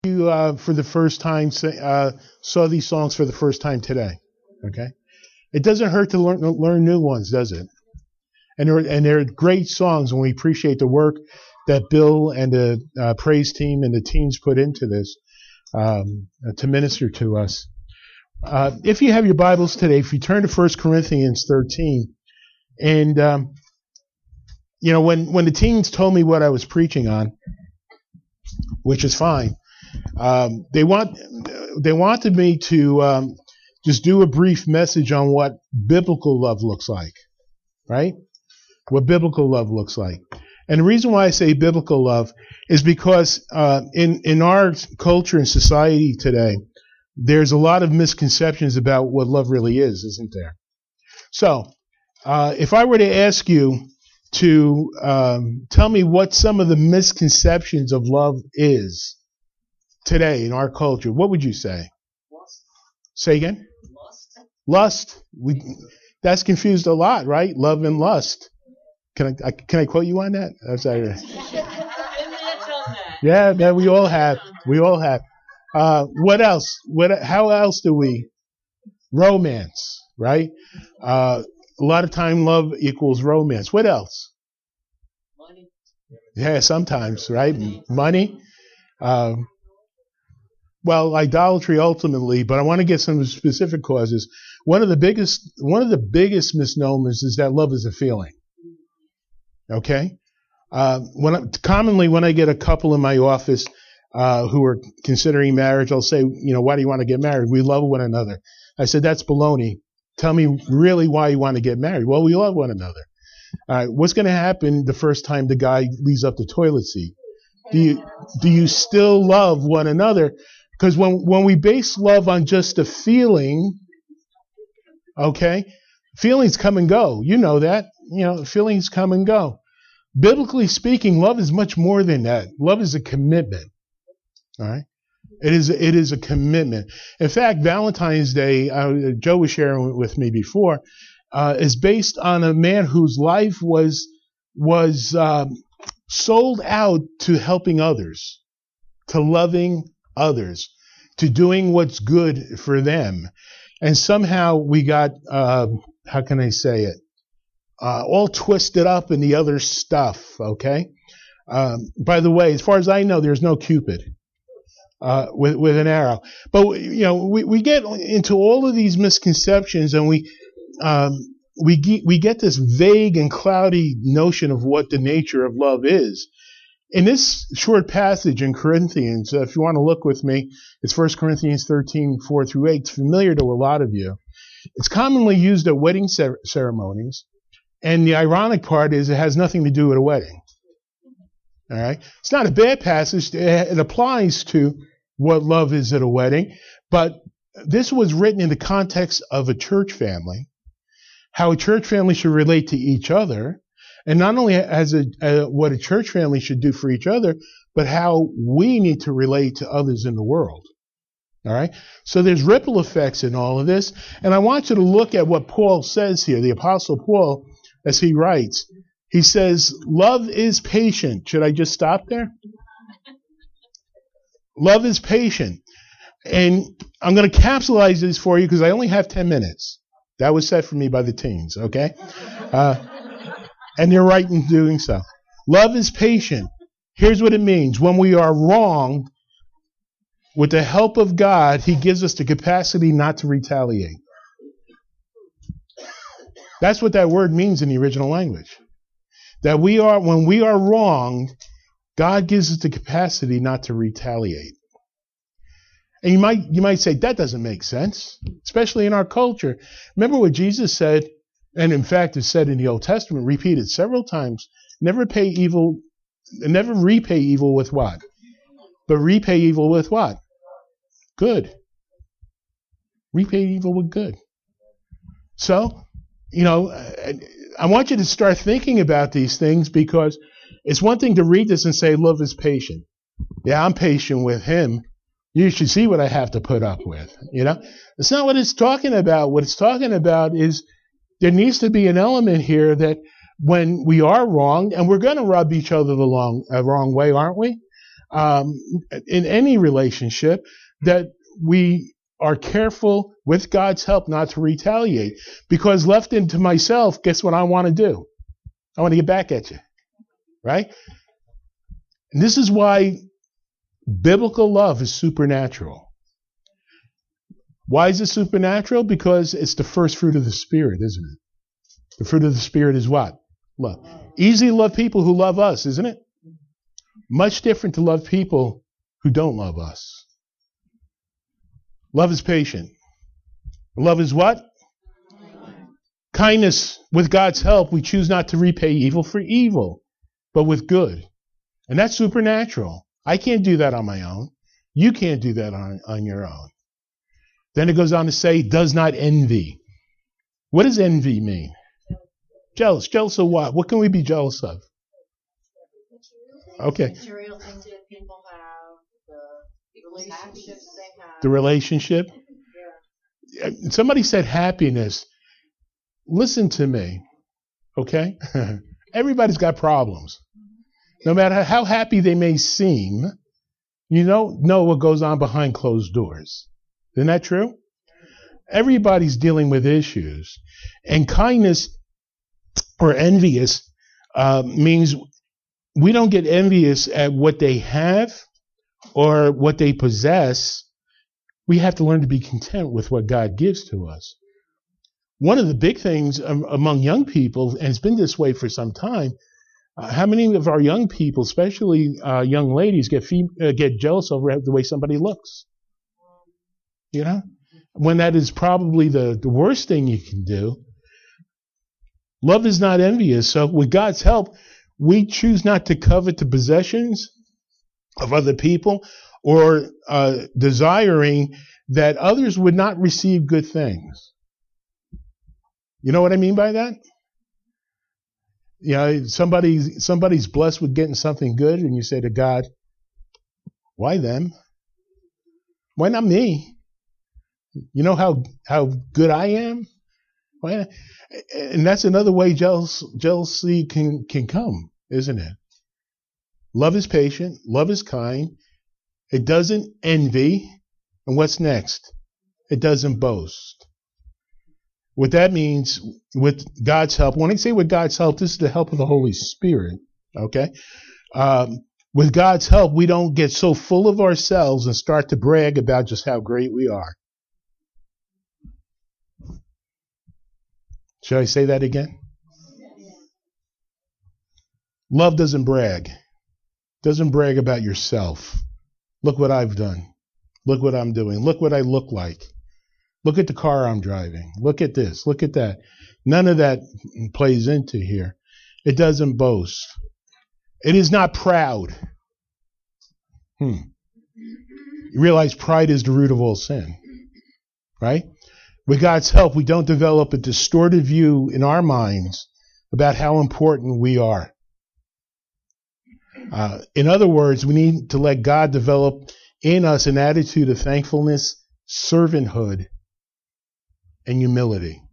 You for the first time saw these songs for the first time today. Okay, it doesn't hurt to learn new ones, does it? And they're great songs, and we appreciate the work that Bill and the praise team and the teams put into this to minister to us. If you have your Bibles today, if you turn to 1 Corinthians 13, and when the teens told me what I was preaching on, which is fine. They wanted me to just do a brief message on what biblical love looks like, right? What biblical love looks like. And the reason why I say biblical love is because in our culture and society today, there's a lot of misconceptions about what love really is, isn't there? So, if I were to ask you to tell me what some of the misconceptions of love is today in our culture, what would you say? Lust. Say again? Lust. Lust. That's confused a lot, right? Love and lust. Can I quote you on that? I'm sorry. Yeah, we all have. We all have. What else? How else do we? Romance, right? A lot of time love equals romance. What else? Money. Yeah, sometimes, right? Money. Well, idolatry ultimately, but I want to get some specific causes. One of the biggest misnomers is that love is a feeling. Okay? Commonly when I get a couple in my office who are considering marriage, I'll say, why do you want to get married? We love one another. I said, that's baloney. Tell me really why you want to get married. Well, we love one another. All right, what's going to happen the first time the guy leaves up the toilet seat? Do you still love one another? Because when we base love on just a feeling, okay, feelings come and go. You know that. Feelings come and go. Biblically speaking, love is much more than that. Love is a commitment. All right? It is a commitment. In fact, Valentine's Day, Joe was sharing with me before, is based on a man whose life was sold out to helping others, to loving others, to doing what's good for them. And somehow we got, how can I say it, all twisted up in the other stuff, okay? By the way, as far as I know, there's no Cupid with an arrow. But, we get into all of these misconceptions, and we get this vague and cloudy notion of what the nature of love is. In this short passage in Corinthians, if you want to look with me, it's 1 Corinthians 13, 4 through 8. It's familiar to a lot of you. It's commonly used at wedding ceremonies. And the ironic part is it has nothing to do with a wedding. All right? It's not a bad passage. It applies to what love is at a wedding. But this was written in the context of a church family, how a church family should relate to each other. And not only as what a church family should do for each other, but how we need to relate to others in the world. All right? So there's ripple effects in all of this. And I want you to look at what Paul says here, the Apostle Paul, as he writes. He says, love is patient. Should I just stop there? Love is patient. And I'm going to capsulize this for you because I only have 10 minutes. That was set for me by the teens, okay? And they're right in doing so. Love is patient. Here's what it means. When we are wrong, with the help of God, He gives us the capacity not to retaliate. That's what that word means in the original language. That when we are wronged, God gives us the capacity not to retaliate. And you might say, that doesn't make sense, especially in our culture. Remember what Jesus said, and in fact is said in the Old Testament, repeated several times, never repay evil with what? But repay evil with what? Good. Repay evil with good. So, I want you to start thinking about these things, because it's one thing to read this and say, love is patient. Yeah, I'm patient with him. You should see what I have to put up with. It's not what it's talking about. What it's talking about is there needs to be an element here that when we are wrong, and we're going to rub each other the wrong way, aren't we? in any relationship, that we are careful with God's help not to retaliate. Because left into myself, guess what I want to do? I want to get back at you. Right? And this is why biblical love is supernatural. Why is it supernatural? Because it's the first fruit of the Spirit, isn't it? The fruit of the Spirit is what? Love. Easy to love people who love us, isn't it? Much different to love people who don't love us. Love is patient. Love is what? Kindness. With God's help, we choose not to repay evil for evil, but with good. And that's supernatural. I can't do that on my own. You can't do that on your own. Then it goes on to say, does not envy. What does envy mean? Jealous. Jealous of what? What can we be jealous of? Okay. Material things that people have, the relationships they have. The relationship. Yeah. Somebody said happiness. Listen to me. Okay? Everybody's got problems. No matter how happy they may seem, you don't know what goes on behind closed doors. Isn't that true? Everybody's dealing with issues. And kindness or envious means we don't get envious at what they have or what they possess. We have to learn to be content with what God gives to us. One of the big things among young people, and it's been this way for some time, how many of our young people, especially young ladies, get jealous over the way somebody looks? You know? When that is probably the worst thing you can do. Love is not envious. So with God's help, we choose not to covet the possessions of other people or desiring that others would not receive good things. You know what I mean by that? You know, somebody's blessed with getting something good, and you say to God, why them? Why not me? You know how good I am? Why? And that's another way jealousy can come, isn't it? Love is patient. Love is kind. It doesn't envy. And what's next? It doesn't boast. What that means, with God's help, when I say with God's help, this is the help of the Holy Spirit, okay? With God's help, we don't get so full of ourselves and start to brag about just how great we are. Should I say that again? Love doesn't brag. Doesn't brag about yourself. Look what I've done. Look what I'm doing. Look what I look like. Look at the car I'm driving. Look at this. Look at that. None of that plays into here. It doesn't boast. It is not proud. You realize pride is the root of all sin, right? With God's help, we don't develop a distorted view in our minds about how important we are. In other words, we need to let God develop in us an attitude of thankfulness, servanthood, and humility.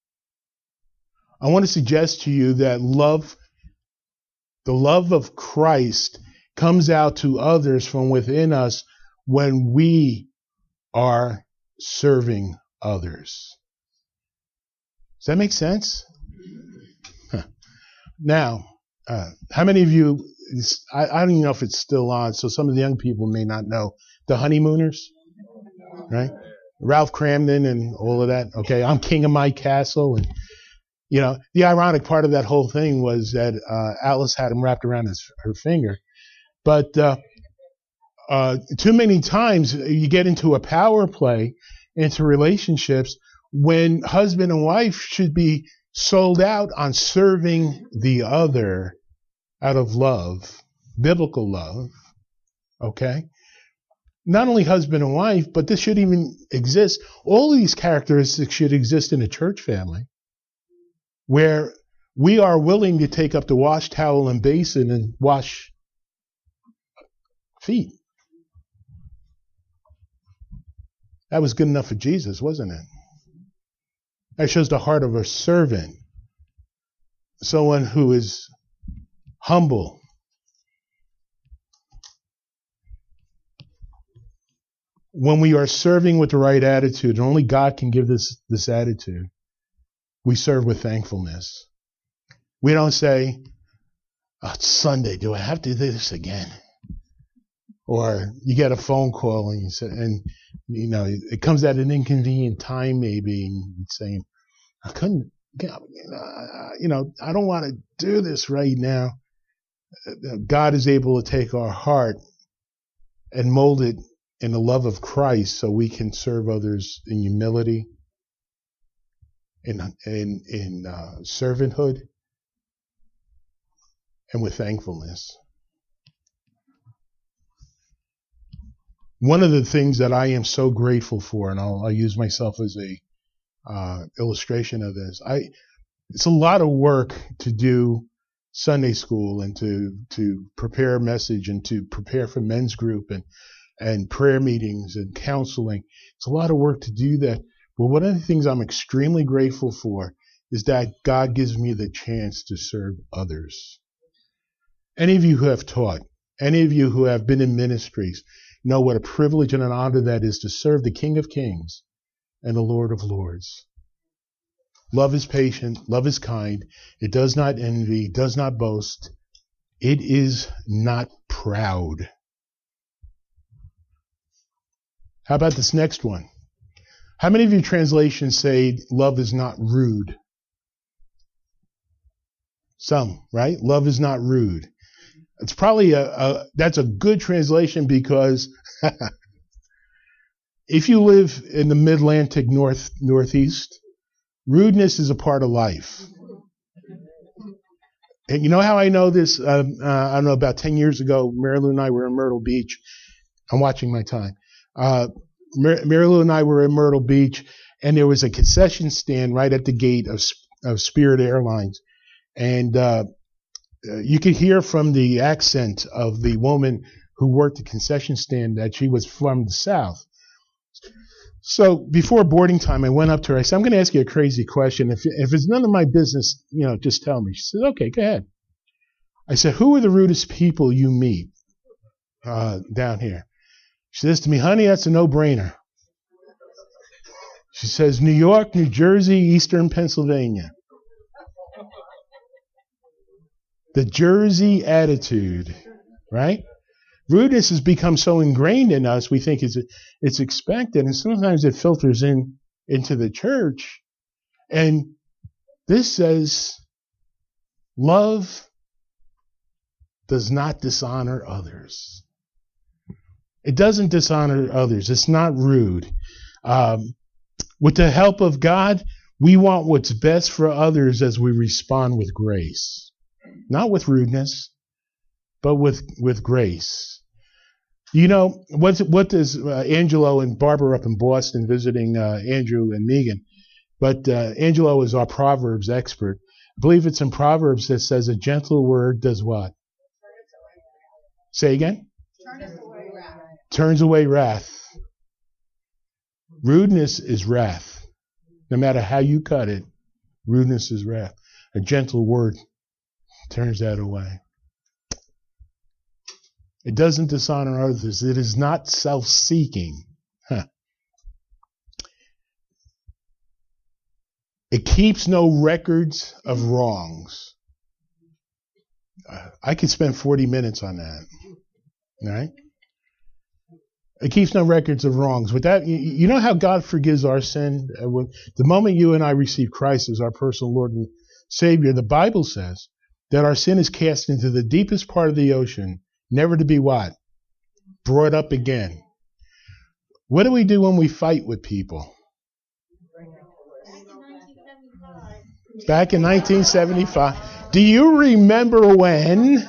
I want to suggest to you that the love of Christ comes out to others from within us when we are serving others. Does that make sense? Now, how many of you, I don't even know if it's still on, so some of the young people may not know, the Honeymooners, right? Ralph Cramden and all of that. Okay, I'm king of my castle. And, you know, the ironic part of that whole thing was that Alice had him wrapped around her finger. But too many times you get into a power play, into relationships, when husband and wife should be sold out on serving the other out of love, biblical love, okay? Not only husband and wife, but this should even exist. All of these characteristics should exist in a church family where we are willing to take up the wash towel and basin and wash feet. That was good enough for Jesus, wasn't it? That shows the heart of a servant, someone who is humble, when we are serving with the right attitude, and only God can give this attitude, we serve with thankfulness. We don't say, oh, it's Sunday, do I have to do this again? Or you get a phone call and you say, and you know, it comes at an inconvenient time maybe, and saying, I couldn't, you know, I don't want to do this right now. God is able to take our heart and mold it in the love of Christ so we can serve others in humility, in servanthood, and with thankfulness. One of the things that I am so grateful for, and I'll use myself as a illustration of this, it's a lot of work to do Sunday school and to prepare a message and to prepare for men's group and prayer meetings and counseling. It's a lot of work to do that. But one of the things I'm extremely grateful for is that God gives me the chance to serve others. Any of you who have taught, any of you who have been in ministries, know what a privilege and an honor that is to serve the King of Kings and the Lord of Lords. Love is patient. Love is kind. It does not envy, does not boast. It is not proud. How about this next one? How many of your translations say love is not rude? Some, right? Love is not rude. It's probably that's a good translation because if you live in the Mid-Atlantic Northeast, rudeness is a part of life. And you know how I know this? I don't know, about 10 years ago, Mary Lou and I were in Myrtle Beach. I'm watching my time. Mary Lou and I were in Myrtle Beach, and there was a concession stand right at the gate of Spirit Airlines. And you could hear from the accent of the woman who worked the concession stand that she was from the South. So before boarding time, I went up to her. I said, I'm going to ask you a crazy question. If it's none of my business, you know, just tell me. She said, okay, go ahead. I said, who are the rudest people you meet down here? She says to me, honey, that's a no-brainer. She says, New York, New Jersey, Eastern Pennsylvania. The Jersey attitude, right? Rudeness has become so ingrained in us, we think it's expected, and sometimes it filters into the church. And this says, love does not dishonor others. It doesn't dishonor others. It's not rude. With the help of God, we want what's best for others as we respond with grace. Not with rudeness, but with grace. You know, what does Angelo and Barbara up in Boston visiting Andrew and Megan, but Angelo is our Proverbs expert. I believe it's in Proverbs that says a gentle word does what? Say again? Turns away wrath. Rudeness is wrath. No matter how you cut it, rudeness is wrath. A gentle word turns that away. It doesn't dishonor others. It is not self-seeking. It keeps no records of wrongs. I could spend 40 minutes on that. All right? It keeps no records of wrongs. With that, you know how God forgives our sin? The moment you and I receive Christ as our personal Lord and Savior, the Bible says that our sin is cast into the deepest part of the ocean, never to be what? Brought up again. What do we do when we fight with people? Back in 1975. Do you remember when?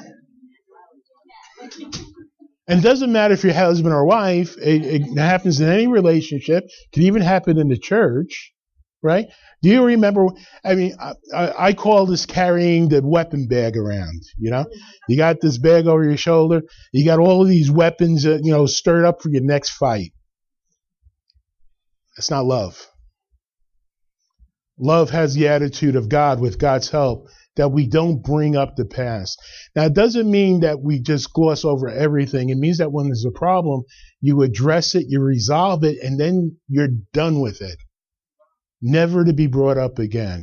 And it doesn't matter if you're husband or wife. It happens in any relationship. It can even happen in the church, right? Do you remember? I mean, I call this carrying the weapon bag around. You know, you got this bag over your shoulder. You got all of these weapons, stirred up for your next fight. That's not love. Love has the attitude of God with God's help that we don't bring up the past. Now, it doesn't mean that we just gloss over everything. It means that when there's a problem, you address it, you resolve it, and then you're done with it. Never to be brought up again.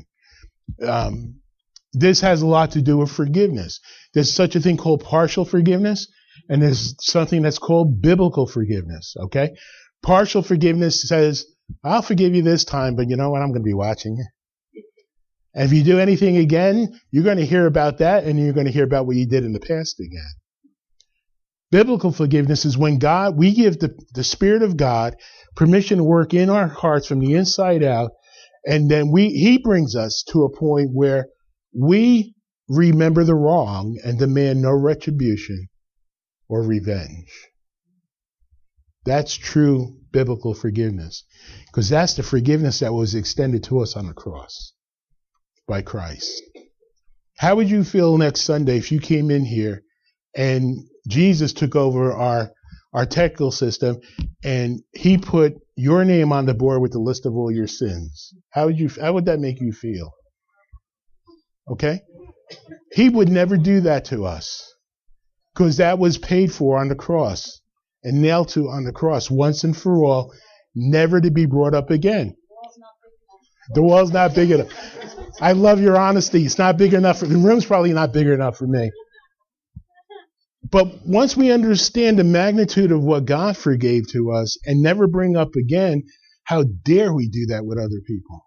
This has a lot to do with forgiveness. There's such a thing called partial forgiveness, and there's something that's called biblical forgiveness, okay? Partial forgiveness says, I'll forgive you this time, but you know what? I'm going to be watching you. And if you do anything again, you're going to hear about that, and you're going to hear about what you did in the past again. Biblical forgiveness is when we give the Spirit of God permission to work in our hearts from the inside out, and then He brings us to a point where we remember the wrong and demand no retribution or revenge. That's true biblical forgiveness, because that's the forgiveness that was extended to us on the cross by Christ. How would you feel next Sunday if you came in here and Jesus took over our technical system and He put your name on the board with the list of all your sins? How would that make you feel? Okay? He would never do that to us, because that was paid for on the cross and nailed to on the cross once and for all, never to be brought up again. The wall's not big enough. I love your honesty. It's not big enough. The room's probably not big enough for me. But once we understand the magnitude of what God forgave to us and never bring up again, how dare we do that with other people?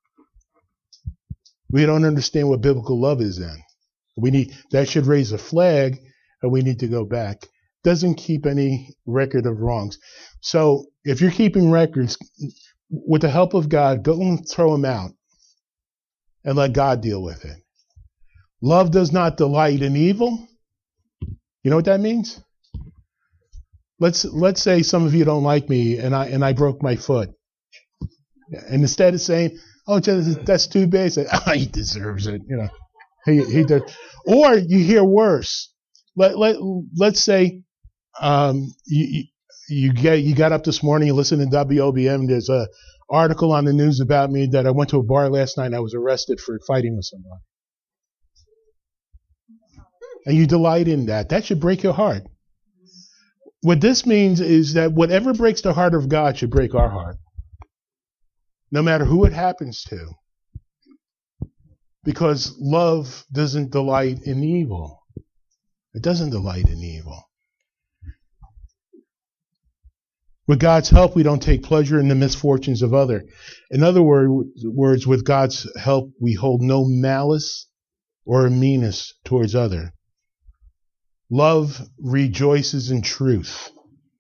We don't understand what biblical love is then. That should raise a flag, and we need to go back. Doesn't keep any record of wrongs. So if you're keeping records, with the help of God, go and throw them out and let God deal with it. Love does not delight in evil. You know what that means? Let's say some of you don't like me and I broke my foot. And instead of saying, oh, that's too bad, say, he deserves it. You know, he does. Or you hear worse. Let's say you got up this morning, you listen to WOBM. There's a article on the news about me that I went to a bar last night and I was arrested for fighting with somebody. And you delight in that. That should break your heart. What this means is that whatever breaks the heart of God should break our heart, no matter who it happens to. Because love doesn't delight in evil. It doesn't delight in evil. With God's help, we don't take pleasure in the misfortunes of others. In other words, with God's help, we hold no malice or meanness towards others. Love rejoices in truth.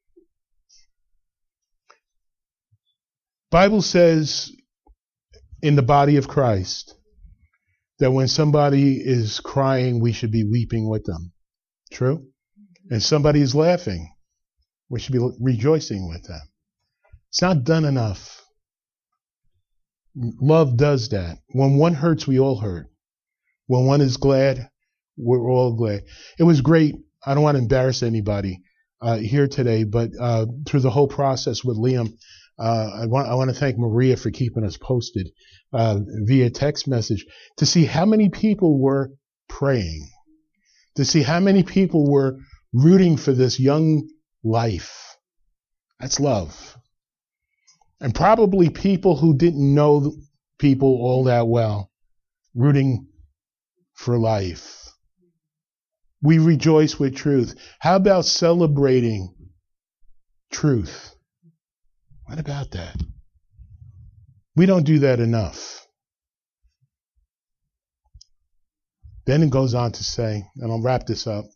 Bible says in the body of Christ that when somebody is crying, we should be weeping with them. True? And somebody is laughing, we should be rejoicing with them. It's not done enough. Love does that. When one hurts, we all hurt. When one is glad, we're all glad. It was great. I don't want to embarrass anybody here today, but through the whole process with Liam, I want to thank Maria for keeping us posted via text message to see how many people were praying, to see how many people were rooting for this young life. That's love. And probably people who didn't know people all that well, rooting for life. We rejoice with truth. How about celebrating truth? What about that? We don't do that enough. Then it goes on to say, and I'll wrap this up,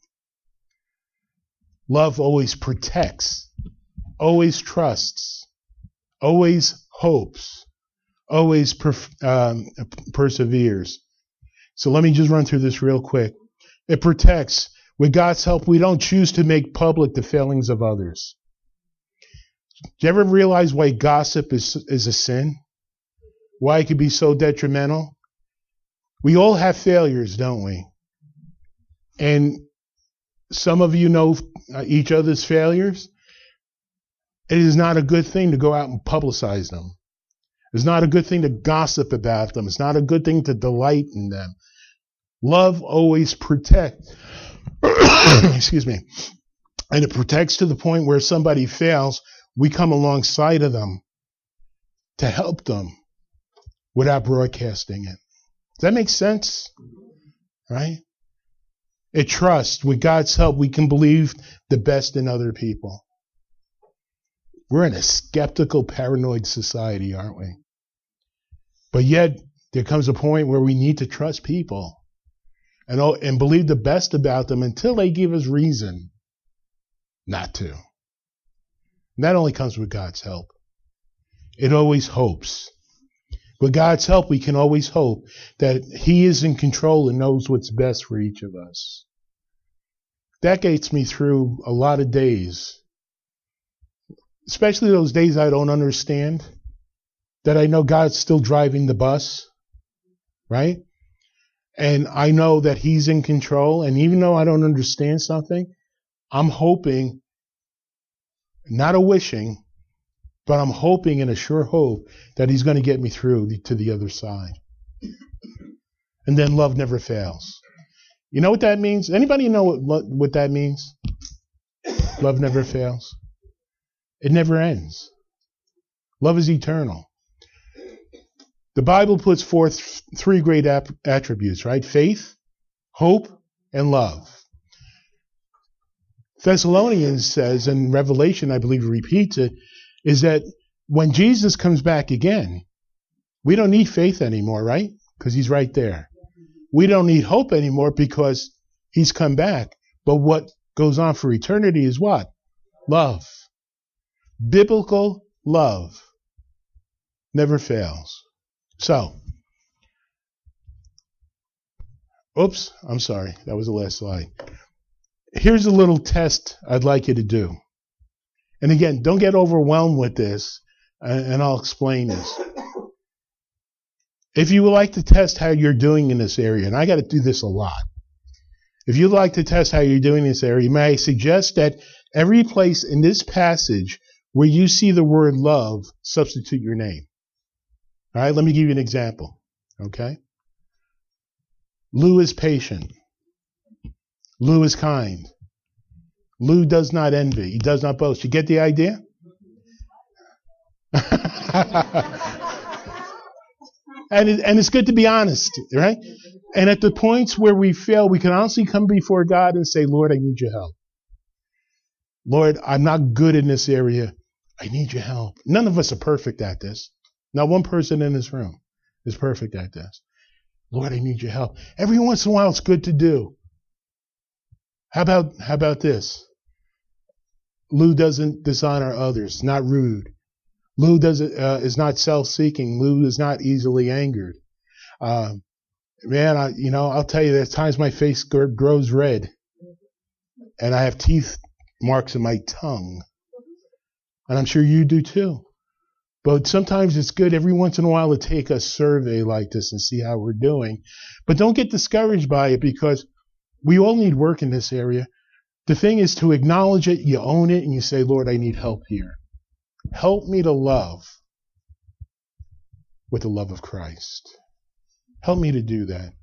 love always protects, always trusts, always hopes, always perseveres. So let me just run through this real quick. It protects. With God's help, we don't choose to make public the failings of others. Do you ever realize why gossip is a sin? Why it can be so detrimental? We all have failures, don't we? And some of you know each other's failures. It is not a good thing to go out and publicize them. It's not a good thing to gossip about them. It's not a good thing to delight in them. Love always protects. Excuse me. And it protects to the point where if somebody fails, we come alongside of them to help them without broadcasting it. Does that make sense? Right? It trusts. With God's help, we can believe the best in other people. We're in a skeptical, paranoid society, aren't we? But yet, there comes a point where we need to trust people and believe the best about them until they give us reason not to. And that only comes with God's help. It always hopes. With God's help, we can always hope that He is in control and knows what's best for each of us. That gets me through a lot of days, especially those days I don't understand, that I know God's still driving the bus, right? And I know that He's in control. And even though I don't understand something, I'm hoping, not a wishing, but I'm hoping in a sure hope that He's going to get me through to the other side. And then love never fails. You know what that means? Anybody know what that means? Love never fails. It never ends. Love is eternal. The Bible puts forth three great attributes, right? Faith, hope, and love. Thessalonians says, and Revelation, I believe, repeats it, is that when Jesus comes back again, we don't need faith anymore, right? Because He's right there. We don't need hope anymore because He's come back. But what goes on for eternity is what? Love. Biblical love never fails. So, oops, I'm sorry. That was the last slide. Here's a little test I'd like you to do. And again, don't get overwhelmed with this, and I'll explain this. If you would like to test how you're doing in this area, and I got to do this a lot. If you'd like to test how you're doing in this area, may I suggest that every place in this passage where you see the word love, substitute your name. All right, let me give you an example. Okay? Lou is patient. Lou is kind. Lou does not envy. He does not boast. You get the idea? And it's good to be honest, right? And at the points where we fail, we can honestly come before God and say, Lord, I need your help. Lord, I'm not good in this area. I need your help. None of us are perfect at this. Not one person in this room is perfect at this. Lord, I need your help. Every once in a while, it's good to do. How about this? Lou doesn't dishonor others, not rude. Lou is not self-seeking. Lou is not easily angered. I'll tell you, there's times my face grows red, and I have teeth marks in my tongue, and I'm sure you do too. But sometimes it's good every once in a while to take a survey like this and see how we're doing. But don't get discouraged by it because we all need work in this area. The thing is to acknowledge it, you own it, and you say, Lord, I need help here. Help me to love with the love of Christ. Help me to do that.